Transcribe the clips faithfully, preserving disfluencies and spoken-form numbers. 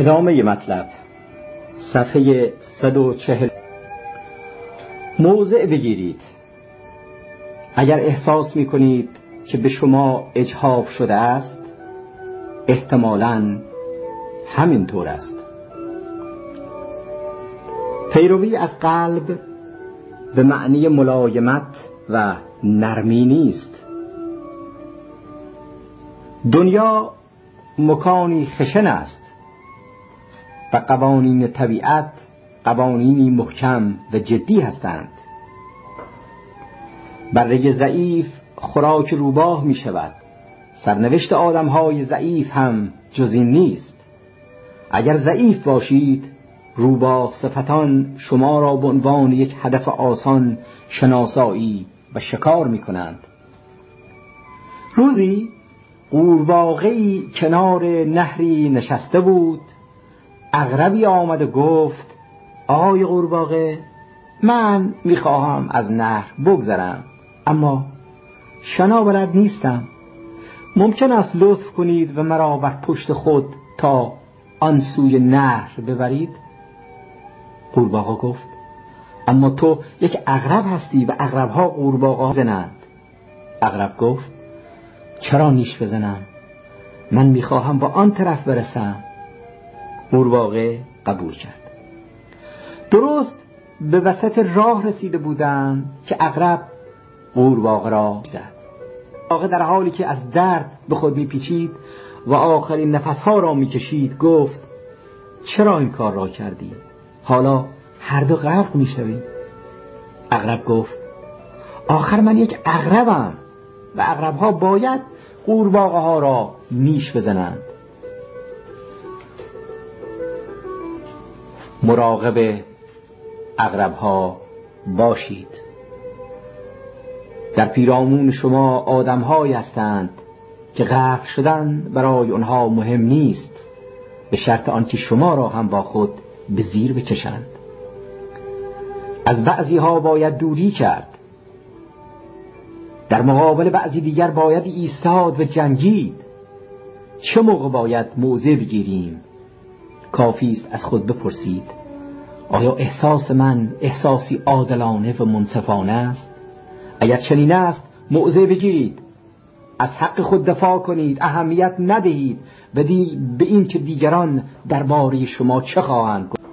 ادامه مطلب، صفحه صد و چهل. موضع بگیرید. اگر احساس می کنید که به شما اجحاف شده است، احتمالاً همین طور است. پیروی از قلب به معنی ملایمت و نرمی نیست. دنیا مکانی خشن است و قوانین طبیعت قوانینی محکم و جدی هستند. بره ضعیف خوراک روباه می شود. سرنوشت آدمهای ضعیف هم جز این نیست. اگر ضعیف باشید، روباه صفتان شما را به عنوان یک هدف آسان شناسایی و شکار می کنند. روزی قورباغه‌ای کنار نهری نشسته بود. عقربی آمد و گفت: آقای قورباغه، من میخواهم از نهر بگذرم، اما شنا بلد نیستم. ممکن است لطف کنید و مرا بر پشت خود تا آن سوی نهر ببرید؟ قورباغه گفت: اما تو یک عقرب هستی و عقرب‌ها قورباغه‌ها زنند. عقرب گفت: چرا نیش بزنم؟ من میخواهم با آن طرف برسم. قورباغه قبول کرد. درست به وسط راه رسیده بودند که عقرب قورباغه را زد. قورباغه در حالی که از درد به خود میپیچید و آخرین نفسها را میکشید گفت: چرا این کار را کردی؟ حالا هر دو غرق میشویم. عقرب گفت: آخر من یک عقربم و عقرب‌ها باید قورباغه ها را نیش بزنند. مراقب عقرب‌ها باشید. در پیرامون شما آدم‌هایی هستند که غرق شدن برای آنها مهم نیست، به شرط آنکه شما را هم با خود به زیر بکشند. از بعضی ها باید دوری کرد، در مقابل بعضی دیگر باید ایستاد و جنگید. چه موقع باید موضع بگیریم؟ کافی است از خود بپرسید: آیا احساس من احساسی عادلانه و منصفانه است؟ اگر چنین است، موضع بگیرید، از حق خود دفاع کنید، اهمیت ندهید و دی به این که دیگران درباره شما چه خواهند گفت.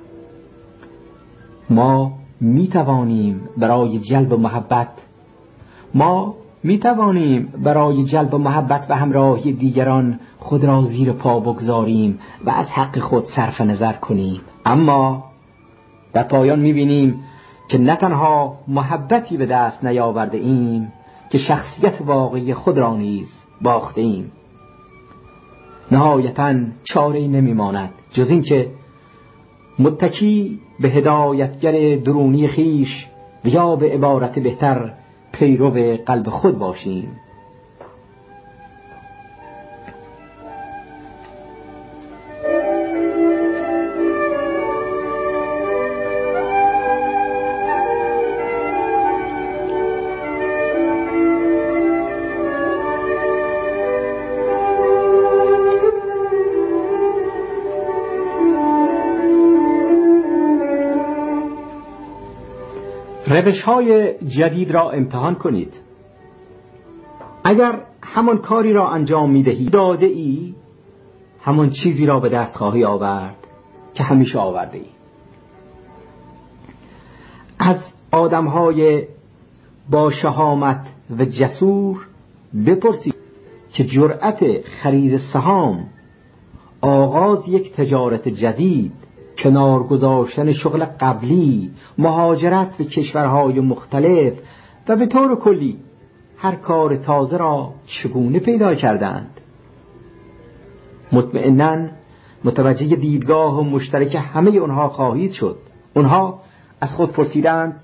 ما می توانیم برای جلب محبت ما می توانیم برای جلب محبت و همراهی دیگران خود را زیر پا بگذاریم و از حق خود صرف نظر کنیم، اما در پایان می بینیم که نه تنها محبتی به دست نیاورده ایم که شخصیت واقعی خود را نیز باخته ایم. نهایتاً چاره‌ای نمی ماند جز این که متکی به هدایتگر درونی خیش و یا به عبارت بهتر پیرو قلب خود باشیم. روش‌های جدید را امتحان کنید. اگر همان کاری را انجام می‌دهی داده ای، همان چیزی را به دست خواهی آورد که همیشه آورده ای. از آدم‌های با شهامت و جسور بپرسید که جرأت خرید سهام، آغاز یک تجارت جدید، کنار گذاشتن شغل قبلی، مهاجرت به کشورهای مختلف و به طور کلی هر کار تازه را چگونه پیدا کردند. مطمئناً متوجه دیدگاه و مشترک همه اونها خواهید شد. اونها از خود پرسیدند: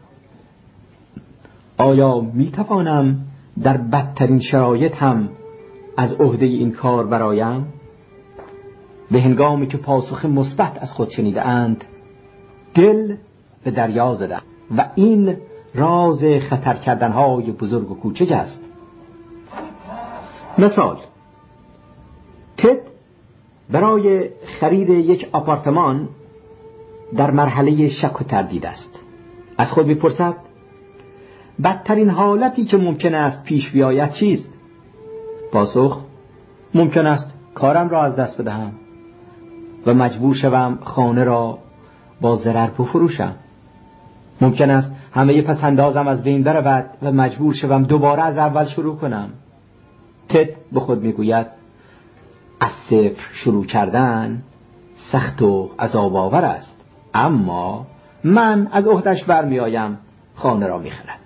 آیا می توانم در بدترین شرایط هم از عهده این کار برایم؟ به هنگامی که پاسخ مثبت از خود شنیده اند، دل به دریا زدند و این راز خطر کردنهای بزرگ و کوچک است. مثال: تد برای خرید یک آپارتمان در مرحله شک و تردید است. از خود می‌پرسد بدترین حالتی که ممکن است پیش بیاید چیست؟ پاسخ: ممکن است کارم را از دست بدهم و مجبور شوم خانه را با ضرر بفروشم. ممکن است همه پسندازم از بین برود و مجبور شوم دوباره از اول شروع کنم. تد به خود میگوید از صفر شروع کردن سخت و عذاب آور است، اما من از عهده‌اش برمی آیم، خانه را میخرد.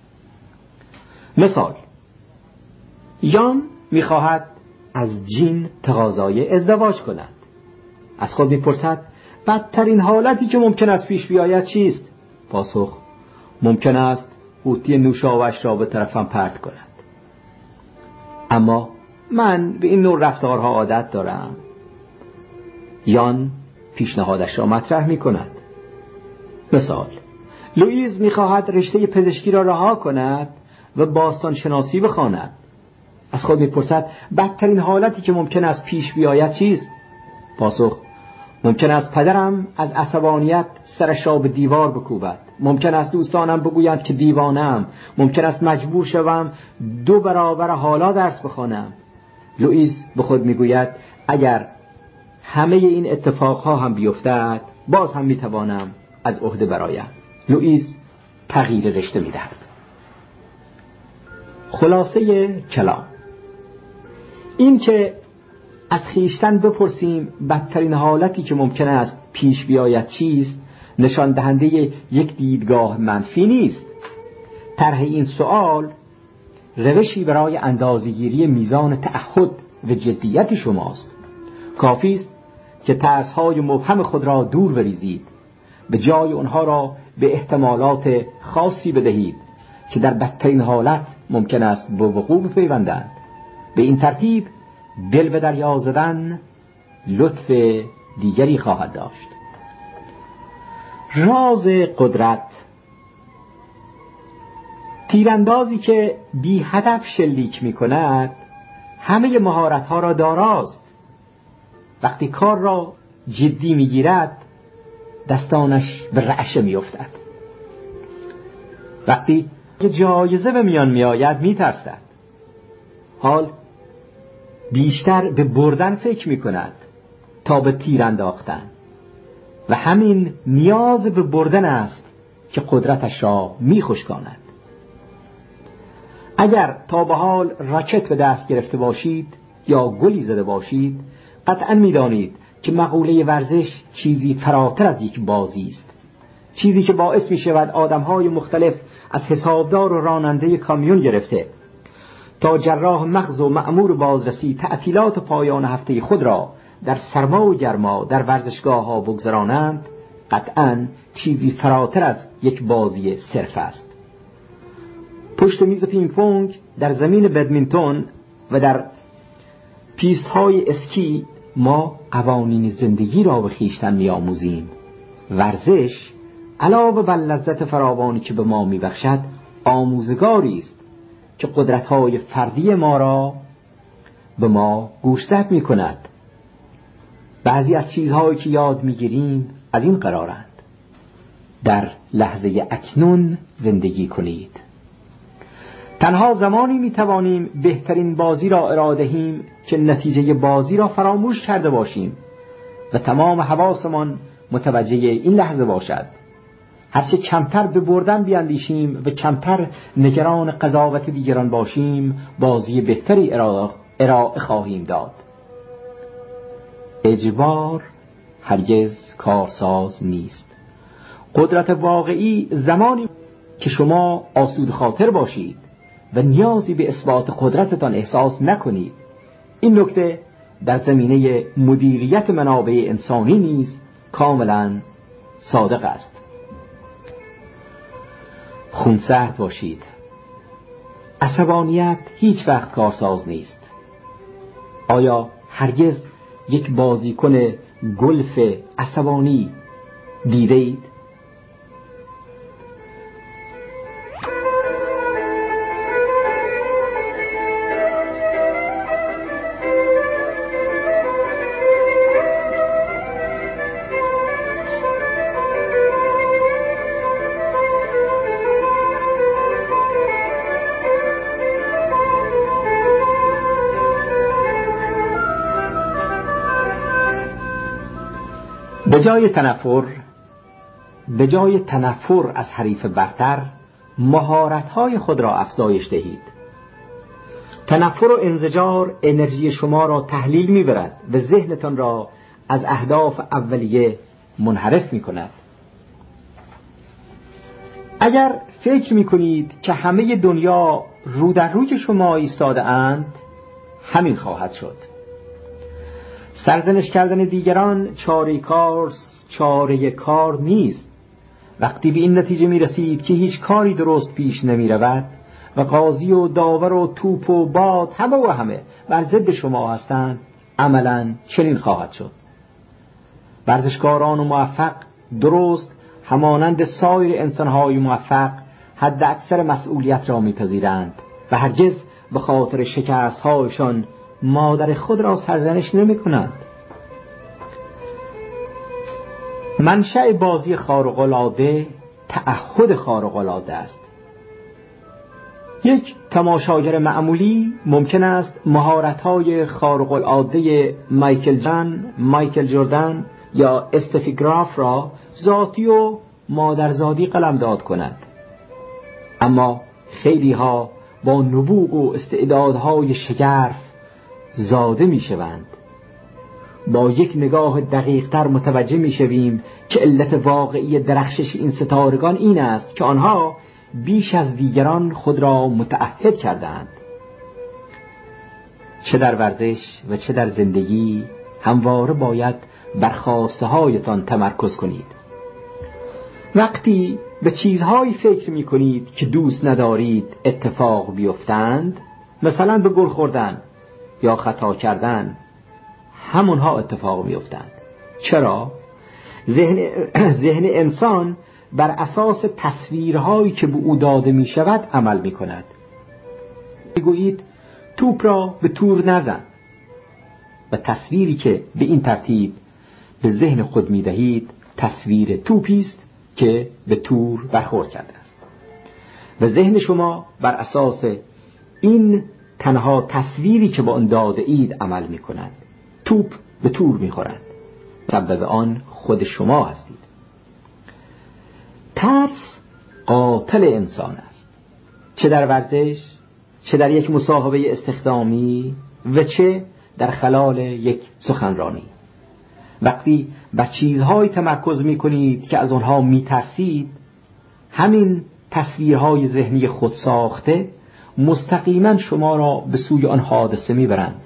مثال: یان میخواهد از جین تقاضای ازدواج کند. از خود میپرسد بدترین حالتی که ممکن است پیش بیاید چیست؟ پاسخ: ممکن است قوطی نوشابه‌اش را به طرفم پرت کند. اما من به این نوع رفتارها عادت دارم. یان پیشنهادش را مطرح می کند. مثال: لوئیز می خواهد رشته پزشکی را رها کند و باستان شناسی بخواند. از خود می پرسد بدترین حالتی که ممکن است پیش بیاید چیست؟ پاسخ: ممکن است پدرم از عصبانیت سرش را به دیوار بکوبد. ممکن است دوستانم بگویند که دیوانه‌ام. ممکن است مجبور شوم دو برابر حالا درس بخوانم. لوئیز به خود میگوید اگر همه این اتفاقها هم بیفتد باز هم میتوانم از عهده برایم. لوئیز تغییر رشته میدهد. خلاصه کلام این که از خیشتن بپرسیم بدترین حالتی که ممکن است پیش بیاید چیست، نشان دهنده یک دیدگاه منفی نیست. طرح این سوال روشی برای اندازه‌گیری میزان تعهد و جدیت شماست. کافی است که ترس‌های مبهم خود را دور بریزید، به جای آنها را به احتمالات خاصی بدهید که در بدترین حالت ممکن است به وقوع بپیوندند. به این ترتیب دل به دریا زدن لطف دیگری خواهد داشت. راز قدرت: تیراندازی که بی هدف شلیک می کند همه مهارت‌ها را داراست. وقتی کار را جدی می گیرد دستانش به رعشه می افتد. وقتی جایزه به میان می آید می ترسد. حال بیشتر به بردن فکر می کند تا به تیر انداختن و همین نیاز به بردن است که قدرتش را می خشکاند. اگر تا به حال راکت به دست گرفته باشید یا گلی زده باشید قطعا می دانید که مقوله ورزش چیزی فراتر از یک بازی است، چیزی که باعث می شود آدم‌های مختلف از حسابدار و راننده کامیون گرفته تا جراح مغز و مأمور بازرسی تعطیلات پایان هفته خود را در سرما و گرما در ورزشگاه ها بگذرانند، قطعاً چیزی فراتر از یک بازی صرف است. پشت میز پینگ پونگ، در زمین بدمینتون و در پیست های اسکی ما قوانین زندگی را به خویشتن می‌آموزیم. ورزش علاوه بر لذت فراوانی که به ما می‌بخشد آموزگاری است که قدرت‌های فردی ما را به ما گوشزد می‌کند. بعضی از چیزهایی که یاد می‌گیریم از این قرارند: در لحظه اکنون زندگی کنید. تنها زمانی می‌توانیم بهترین بازی را ارائه دهیم که نتیجه بازی را فراموش کرده باشیم و تمام حواسمان متوجه این لحظه باشد. هرچه کمتر به بردن بیاندیشیم و کمتر نگران قضاوت دیگران باشیم بازی بهتری ارائه خواهیم داد. اجبار هرگز کارساز نیست. قدرت واقعی زمانی که شما آسوده خاطر باشید و نیازی به اثبات قدرتتان احساس نکنید. این نکته در زمینه مدیریت منابع انسانی نیز کاملا صادق است. خونسرد باشید. عصبانیت هیچ وقت کارساز نیست. آیا هرگز یک بازیکن گلف عصبانی دیدید؟ به جای تنفر به جای تنفر از حریف برتر مهارت‌های خود را افزایش دهید. تنفر و انزجار انرژی شما را تحلیل می‌برد و ذهنتان را از اهداف اولیه منحرف می‌کند. اگر فکر می‌کنید که همه دنیا رو در روی شما ایستاده اند، همین خواهد شد. سرزنش کردن دیگران چاره کار چاره کار نیست. وقتی به این نتیجه می‌رسید که هیچ کاری درست پیش نمی‌رود و قاضی و داور و توپ و باد همه و همه بر ضد شما هستند، عملاً چنین خواهد شد. ورزشکاران و موفق درست همانند سایر انسان‌های موفق حد اکثر مسئولیت را می‌پذیرند و هرگز به خاطر شکست‌هایشان مادر خود را سرزنش نمی‌کنند. منشأ بازی خارق‌العاده تعهد خارق‌العاده است. یک تماشاگر معمولی ممکن است مهارت‌های خارق‌العاده مایکل جان، مایکل جردن یا استفی گراف را ذاتی و مادرزادی قلمداد کند، اما خیلی ها با نبوغ و استعدادهای شگرف زاده می شوند. با یک نگاه دقیق تر متوجه می شویم که علت واقعی درخشش این ستارگان این است که آنها بیش از دیگران خود را متعهد کردند. چه در ورزش و چه در زندگی همواره باید بر خواسته هایتان تمرکز کنید. وقتی به چیزهایی فکر می کنید که دوست ندارید اتفاق بیفتند، مثلا به گل خوردن یا خطا کردن، همونها اتفاق می افتند. چرا؟ ذهن, ذهن انسان بر اساس تصویرهایی که به او داده می شود عمل می کند. میگویید توپ را به تور نزن و تصویری که به این ترتیب به ذهن خود می دهید تصویر توپی است که به تور برخورد کرده است و ذهن شما بر اساس این تنها تصویری که با آن داده اید عمل می کند. توپ به تور می خورد. سبب آن خود شما هستید. ترس قاتل انسان است، چه در ورزش، چه در یک مصاحبه استخدامی و چه در خلال یک سخنرانی. وقتی بر چیزهای تمرکز می کنید که از آنها می ترسید، همین تصویرهای ذهنی خود ساخته مستقیما شما را به سوی آن حادثه می برند.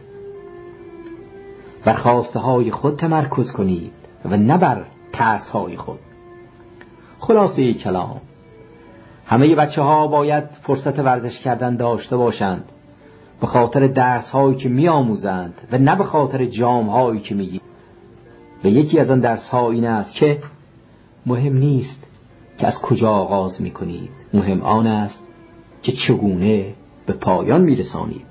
بر خواسته های خود تمرکز کنید و نه بر ترس های خود. خلاصه کلام، همه بچه ها باید فرصت ورزش کردن داشته باشند، به خاطر درس هایی که می آموزند و نه به خاطر جام هایی که می گیرند. و یکی از آن درس ها این است که مهم نیست که از کجا آغاز می کنید، مهم آن است که چگونه به پایان می رسانید.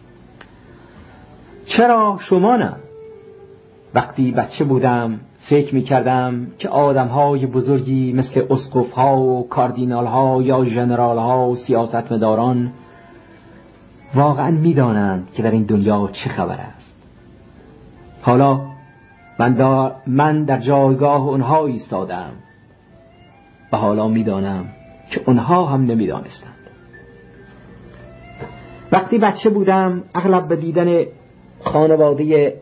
چرا شما نه؟ وقتی بچه بودم فکر می کردم که آدم های بزرگی مثل اسقف ها و کاردینال ها یا ژنرال ها و سیاستمداران واقعا می دانند که در این دنیا چه خبر است. حالا من, دا من در جایگاه اونها ایستادم و حالا می دانم که اونها هم نمی دانستند. وقتی بچه بودم اغلب به دیدن خانواده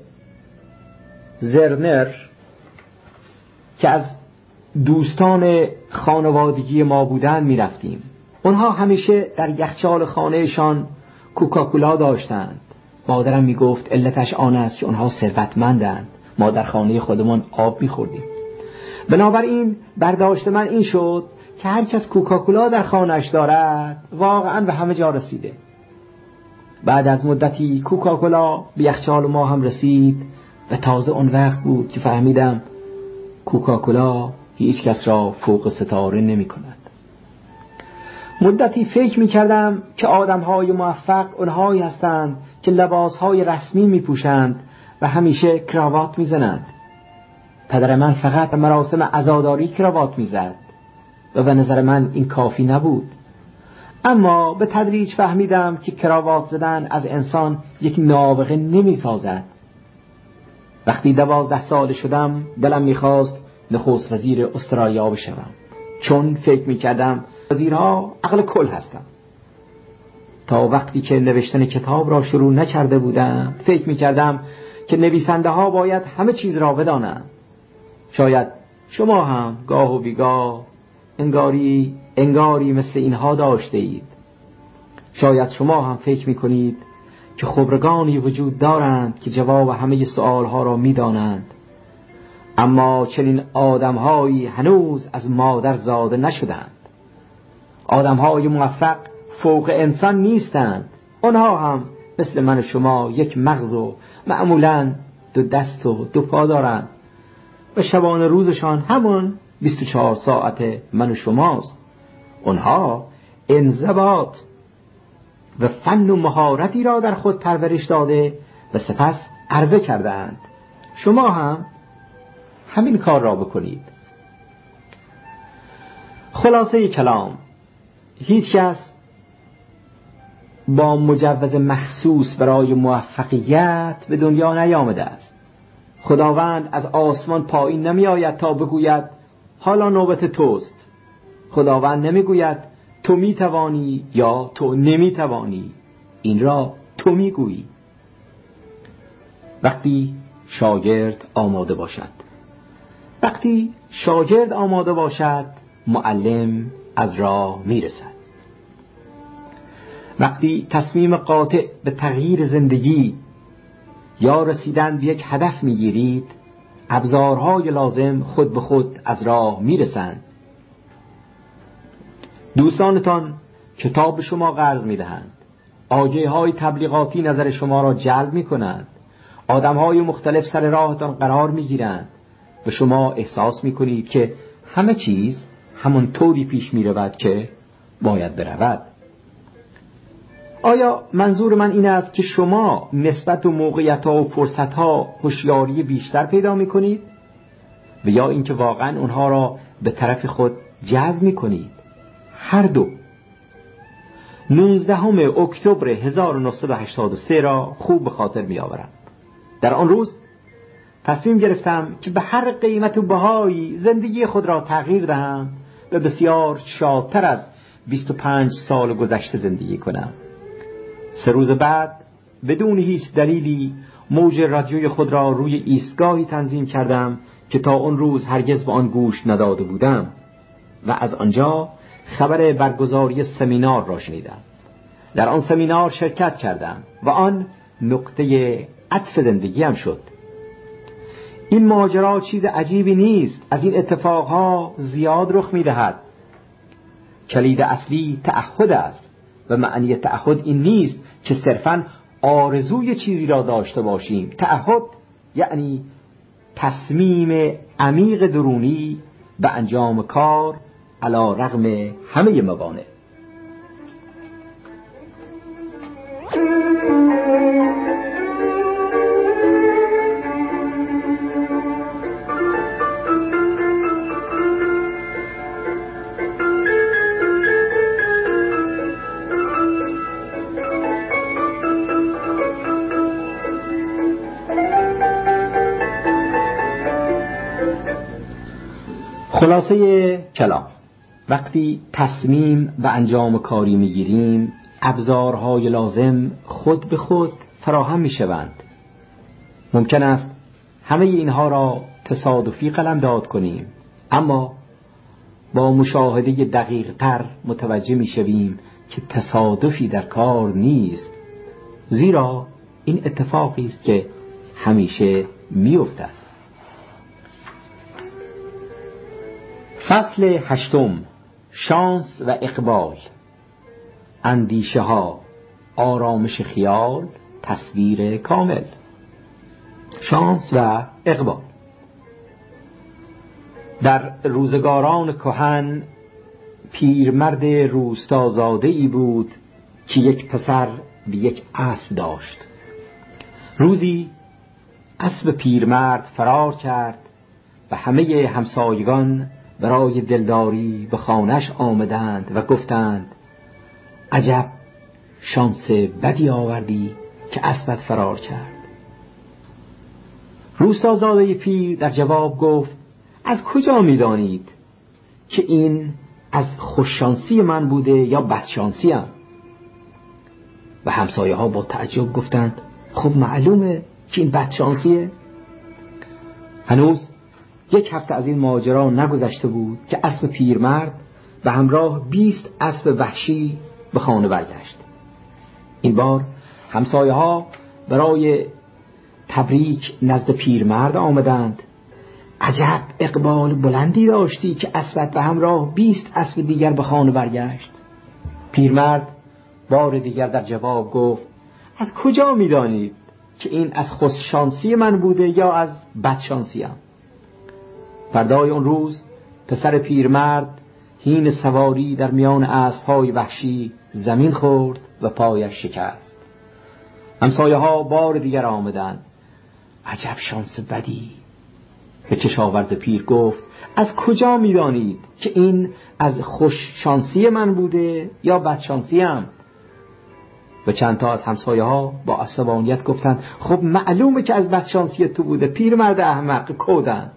زرنر که از دوستان خانوادگی ما بودن می رفتیم. اونها همیشه در یخچال خانهشان کوکاکولا داشتند. مادرم می گفت علتش آن است که اونها ثروتمندند، ما در خانه خودمان آب می خوردیم. بنابراین برداشت من این شد که هر کس کوکاکولا در خانهش دارد واقعا به همه جا رسیده. بعد از مدتی کوکاکولا به یخچال ما هم رسید و تازه اون وقت بود که فهمیدم کوکاکولا هیچ کس را فوق ستاره نمی کند. مدتی فکر می کردم که آدم های موفق اونهایی هستند که لباس های رسمی می پوشند و همیشه کراوات می زنند. پدر من فقط مراسم عزاداری کراوات می زد و به نظر من این کافی نبود. اما به تدریج فهمیدم که کراوات زدن از انسان یک نابغه نمی سازد. وقتی دوازده ساله شدم دلم می خواست نخست وزیر استرالیا بشوم، چون فکر می‌کردم وزیرها عقل کل هستم. تا وقتی که نوشتن کتاب را شروع نکرده بودم فکر می‌کردم که نویسنده ها باید همه چیز را بدانند. شاید شما هم گاه و بیگاه انگاری انگاری مثل اینها داشته اید. شاید شما هم فکر می‌کنید که خبرگانی وجود دارند که جواب همه سؤالها را می‌دانند، اما چنین آدم‌هایی هنوز از مادر زاده نشدند. آدم‌های موفق فوق انسان نیستند. آنها هم مثل من و شما یک مغز و معمولاً دو دست و دو پا دارند و شبانه روزشان همون بیست و چهار ساعت من و شماست. آنها انضباط و فن و مهارتی را در خود پرورش داده و سپس عرضه کردند. شما هم همین کار را بکنید. خلاصه کلام: هیچ کس با مجوز مخصوص برای موفقیت به دنیا نیامده است. خداوند از آسمان پایین نمی آید تا بگوید حالا نوبت توست. خداوند نمی گوید تو می توانی یا تو نمی توانی. این را تو می گویی. وقتی شاگرد آماده باشد وقتی شاگرد آماده باشد معلم از راه می رسد. وقتی تصمیم قاطع به تغییر زندگی یا رسیدن به یک هدف می گیرید ابزارهای لازم خود به خود از راه می رسند. دوستانتان کتاب به شما قرض می دهند. آگهی های تبلیغاتی نظر شما را جلب می کنند. آدم های مختلف سر راهتان قرار می گیرند و شما احساس می کنید که همه چیز همون طوری پیش می رود که باید برود. آیا منظور من این است که شما نسبت به موقعیت‌ها و فرصت‌ها هوشیاری بیشتر پیدا می‌کنید و یا اینکه واقعاً اونها را به طرف خود جذب می‌کنید؟ هر دو. نوزدهم اکتبر هزار و نهصد و هشتاد و سه را خوب به خاطر می‌آورم. در آن روز تصمیم گرفتم که به هر قیمت و بهایی زندگی خود را تغییر دهم و بسیار شادتر از بیست و پنج سال گذشته زندگی کنم. سه روز بعد بدون هیچ دلیلی موج رادیوی خود را روی ایستگاهی تنظیم کردم که تا اون روز هرگز به آن گوش نداده بودم و از آنجا خبر برگزاری سمینار را شنیدم. در آن سمینار شرکت کردم و آن نقطه عطف زندگیم شد. این ماجرا چیز عجیبی نیست. از این اتفاقها زیاد رخ می‌دهد. کلید اصلی تعهد است و معنی تعهد این نیست که صرفاً آرزوی چیزی را داشته باشیم. تعهد یعنی تصمیم عمیق درونی به انجام کار علی رغم همه موانع. خلاصه کلام: وقتی تصمیم به انجام کاری میگیریم ابزارهای لازم خود به خود فراهم میشوند. ممکن است همه اینها را تصادفی قلمداد کنیم، اما با مشاهده دقیق تر متوجه میشویم که تصادفی در کار نیست، زیرا این اتفاقی است که همیشه میافتد. فصل هشتم: شانس و اقبال. اندیشه ها، آرامش خیال، تصویر کامل. شانس و اقبال. در روزگاران کهن پیرمرد روستازاده‌ای بود که یک پسر به یک اسب داشت. روزی اسب پیرمرد فرار کرد و همه همسایگان برای دلداری به خانه‌اش آمدند و گفتند عجب شانس بدی آوردی که اسبت فرار کرد. روستازاده پیر در جواب گفت از کجا می‌دانید که این از خوششانسی من بوده یا بدشانسی ام؟ و همسایه ها با تعجب گفتند خب معلومه که این بدشانسیه. هنوز یک هفته از این ماجرا نگذشته بود که اسب پیرمرد به همراه بیست اسب وحشی به خانه برگشت. این بار همسایه ها برای تبریک نزد پیرمرد آمدند. عجب اقبال بلندی داشتی که اسبت به همراه بیست اسب دیگر به خانه برگشت. پیرمرد بار دیگر در جواب گفت از کجا می‌دانید که این از خوششانسی من بوده یا از بدشانسیم؟ فردای اون روز پسر پیرمرد هین سواری در میان اسب‌های وحشی زمین خورد و پایش شکست. همسایه ها بار دیگر آمدند. عجب شانس بدی. به کشاورز پیر گفت از کجا می‌دانید که این از خوش شانسی من بوده یا بدشانسیم؟ و چند تا از همسایه ها با عصبانیت گفتند خب معلومه که از بدشانسی تو بوده، پیرمرد احمق کودن.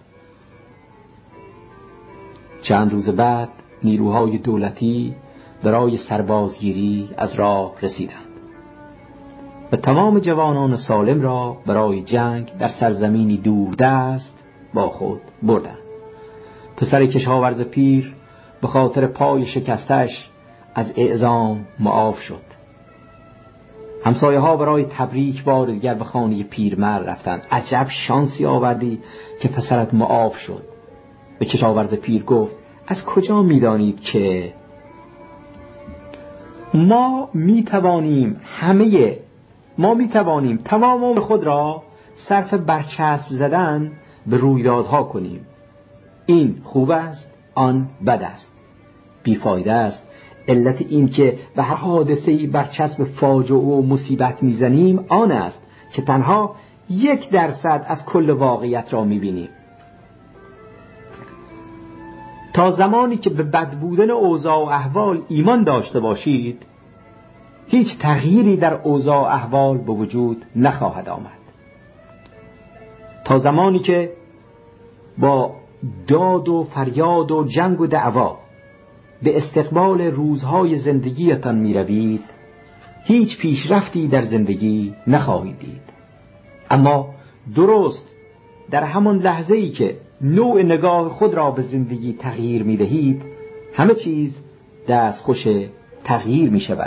چند روز بعد نیروهای دولتی برای سربازگیری از راه رسیدند و تمام جوانان سالم را برای جنگ در سرزمینی دوردست با خود بردند. پسر کشاورز پیر به خاطر پای شکستش از اعزام معاف شد. همسایه ها برای تبریک بار دیگر به خانه پیرمرد رفتند. عجب شانسی آوردی که پسرت معاف شد. به کشاورز پیر گفت از کجا می‌دانید که ما می‌توانیم همه ما می‌توانیم تمام عمر خود را صرف برچسب زدن به رویدادها کنیم. این خوب است، آن بد است، بیفایده است. علت این که به هر حادثه‌ای برچسب فاجعه و مصیبت میزنیم آن است که تنها یک درصد از کل واقعیت را میبینیم. تا زمانی که به بد بودن اوضاع و احوال ایمان داشته باشید هیچ تغییری در اوضاع و احوال به وجود نخواهد آمد. تا زمانی که با داد و فریاد و جنگ و دعوا به استقبال روزهای زندگیتان می روید هیچ پیشرفتی در زندگی نخواهید دید. اما درست در همان لحظه‌ای که نوع نگاه خود را به زندگی تغییر می دهید همه چیز دستخوش تغییر می شود.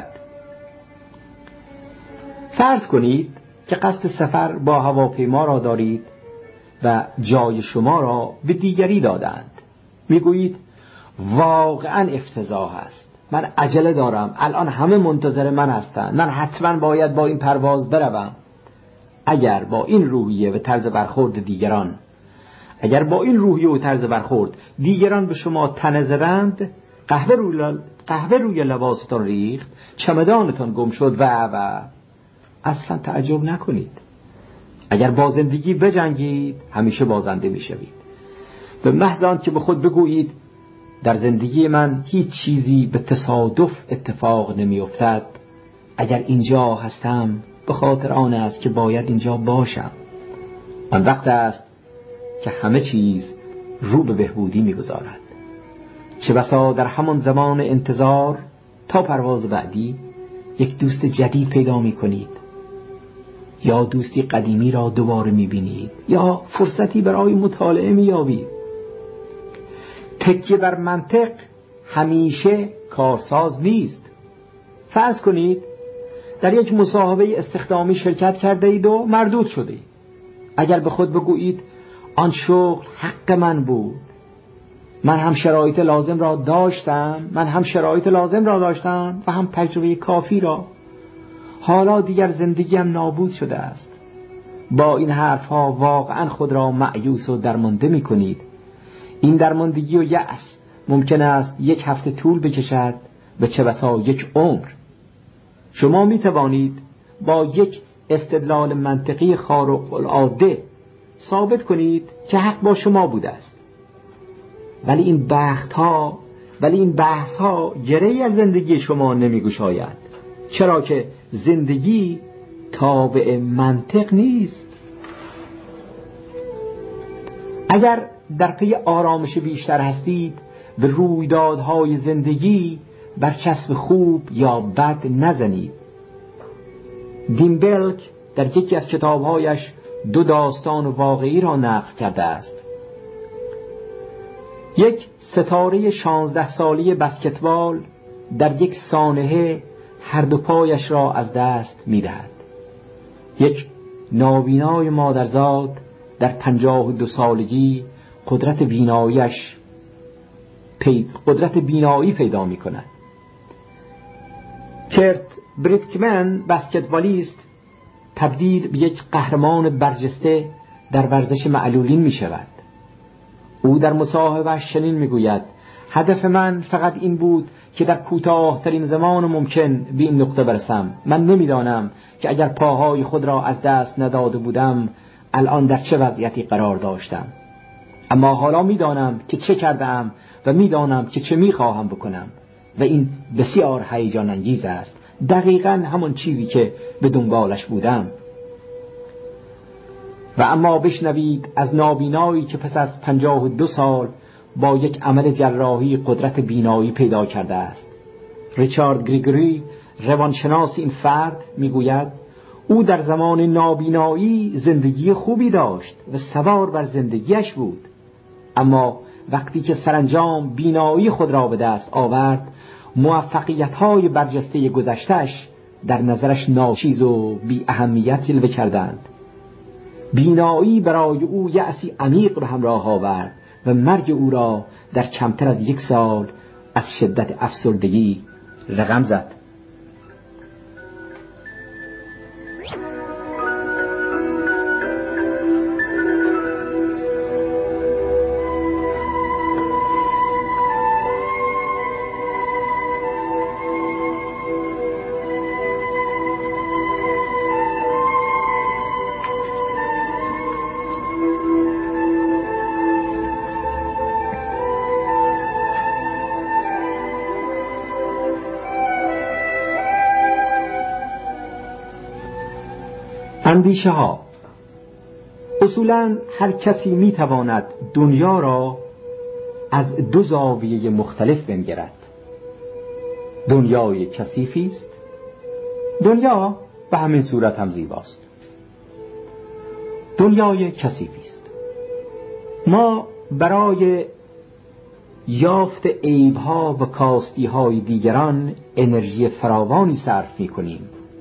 فرض کنید که قصد سفر با هواپیما را دارید و جای شما را به دیگری دادند. می گویید واقعا افتضاح است، من عجله دارم، الان همه منتظر من هستند، من حتما باید با این پرواز بروم. اگر با این روحیه و طرز برخورد دیگران اگر با این روحیه و طرز برخورد دیگران به شما تنه زدند، قهوه روی قهوه روی لباستان ریخت، چمدانتان گم شد و و اصلا تعجب نکنید. اگر با زندگی بجنگید همیشه بازنده میشوید. به محض آن که به خود بگویید در زندگی من هیچ چیزی به تصادف اتفاق نمیافتد، اگر اینجا هستم به خاطر آن است که باید اینجا باشم، آن وقت است که همه چیز رو به بهبودی میگذارد. چه بسا در همان زمان انتظار تا پرواز بعدی یک دوست جدید پیدا میکنید، یا دوستی قدیمی را دوباره میبینید، یا فرصتی برای مطالعه مییابید. تکیه بر منطق همیشه کارساز نیست. فرض کنید در یک مصاحبه استخدامی شرکت کرده اید و مردود شده اید. اگر به خود بگویید آن شغل حق من بود، من هم شرایط لازم را داشتم من هم شرایط لازم را داشتم و هم تجربه کافی را، حالا دیگر زندگیم نابود شده است. با این حرفها واقعا خود را مأیوس و درمانده می کنید. این درماندگی و یأس ممکن است یک هفته طول بکشد و چه بسا یک عمر. شما می توانید با یک استدلال منطقی خارق العاده ثابت کنید که حق با شما بوده است، ولی این بحث ها ولی این بحث ها گره‌ای از زندگی شما نمیگشاید، چرا که زندگی تابع منطق نیست. اگر در پی آرامش بیشتر هستید به رویدادهای زندگی برچسب خوب یا بد نزنید. دیمبلک در یکی از کتابهایش دو داستان واقعی را نقل کرده است. یک ستاره شانزده ساله بسکتبال در یک سانحه هر دو پایش را از دست می‌دهد. یک نابینای مادرزاد در پنجاه و دو سالگی قدرت بیناییش پید قدرت بینایی پیدا می‌کند. کرت بریتکمن بسکتبالیست تبدیل به یک قهرمان برجسته در ورزش معلولین می‌شود. او در مصاحبه‌اش چنین می‌گوید: هدف من فقط این بود که در کوتاه‌ترین زمان ممکن به این نقطه برسم. من نمی‌دانم که اگر پاهای خود را از دست نداده بودم الان در چه وضعیتی قرار داشتم. اما حالا می‌دانم که چه کردم و می‌دانم که چه می‌خواهم بکنم و این بسیار هیجان انگیز است. دقیقاً همان چیزی که به دنبالش بودم. و اما بشنوید از نابینایی که پس از پنجاه و دو سال با یک عمل جراحی قدرت بینایی پیدا کرده است. ریچارد گریگوری روانشناس این فرد میگوید او در زمان نابینایی زندگی خوبی داشت و سوار بر زندگیش بود، اما وقتی که سرانجام بینایی خود را به دست آورد موفقیت‌های برجسته گذشته‌اش در نظرش ناچیز و بی اهمیت جلوه کردند. بینایی برای او یأسی عمیق به همراه آورد و مرگ او را در کمتر از یک سال از شدت افسردگی رقم زد. اندیشه ها. اصولاً هر کسی می تواند دنیا را از دو زاویه مختلف بنگرد. دنیای کثیفی است. دنیا به همین صورت هم زیباست. دنیای کثیفی است. ما برای یافت عیب‌ها و کاستی‌های دیگران انرژی فراوانی صرف می‌کنیم.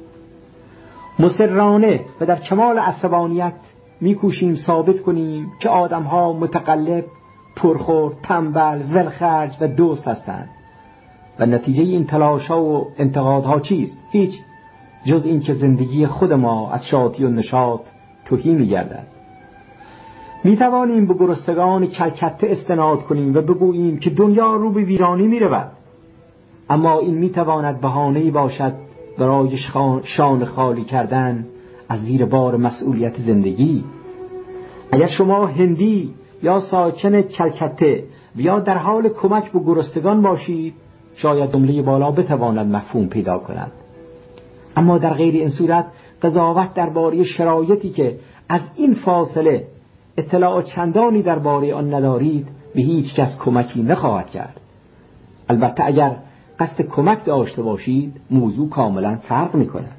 مصرانه و در کمال عصبانیت می‌کوشیم ثابت کنیم که آدم‌ها متقلب، پرخور، تنبل، ولخرج و دزد هستند. و نتیجه این تلاش‌ها و انتقادها چیست؟ هیچ، جز این که زندگی خود ما از شادی و نشاط تهی می‌گردد. می‌توانیم به گرسنگان کلکته استناد کنیم و بگوییم که دنیا رو به ویرانی می‌رود، اما این می‌تواند بهانه‌ای باشد برای شان خالی کردن از زیر بار مسئولیت زندگی. اگر شما هندی یا ساکن کلکته و یا در حال کمک به گرسنگان باشید شاید جمله بالا بتواند مفهوم پیدا کند، اما در غیر این صورت قضاوت درباره شرایطی که از این فاصله اطلاع چندانی درباره آن ندارید به هیچ کس کمکی نخواهد کرد. البته اگر قصد کمک داشته باشید موضوع کاملا فرق می‌کند.